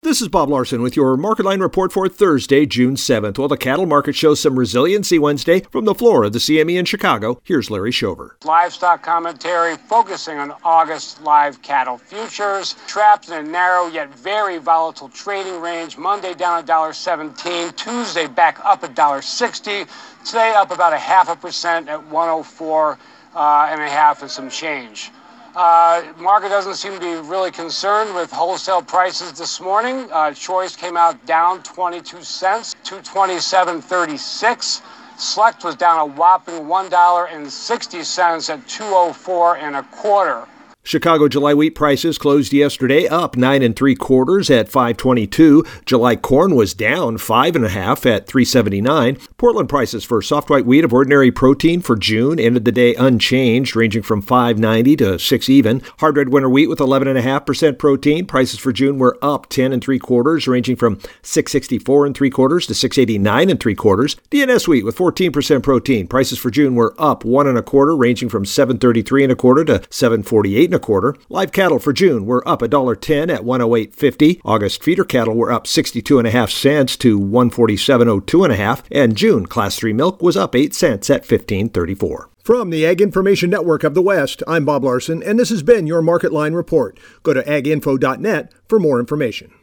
This is Bob Larson with your Market Line report for Thursday, June 7th. Well, the cattle market shows some resiliency Wednesday from the floor of the CME in Chicago. Here's Larry Shover. Livestock commentary focusing on August live cattle futures. Trapped in a narrow yet very volatile trading range. Monday down $1.17. Tuesday back up $1.60. Today up about 0.5% at 104.5 and some change. Market doesn't seem to be really concerned with wholesale prices this morning. Choice came out down 22 cents, 227.36. Select was down a whopping $1.60 at 204.25. Chicago July wheat prices closed yesterday up 9 3/4 at $5.22. July corn was down 5 1/2 at $3.79. Portland prices for soft white wheat of ordinary protein for June ended the day unchanged, ranging from $5.90 to $6 even. Hard red winter wheat with 11.5% protein prices for June were up 10 3/4, ranging from $6.64 3/4 to $6.89 3/4. DNS wheat with 14% protein prices for June were up 1 1/4, ranging from $7.33 1/4 to $7.48 1/4. Live cattle for June were up $1.10 at $108.50. August feeder cattle were up 62.5 cents to $147.02 1/2, and June Class 3 milk was up 8 cents at $15.34. From the Ag Information Network of the West, I'm Bob Larson, and this has been your Market Line report. Go to aginfo.net for more information.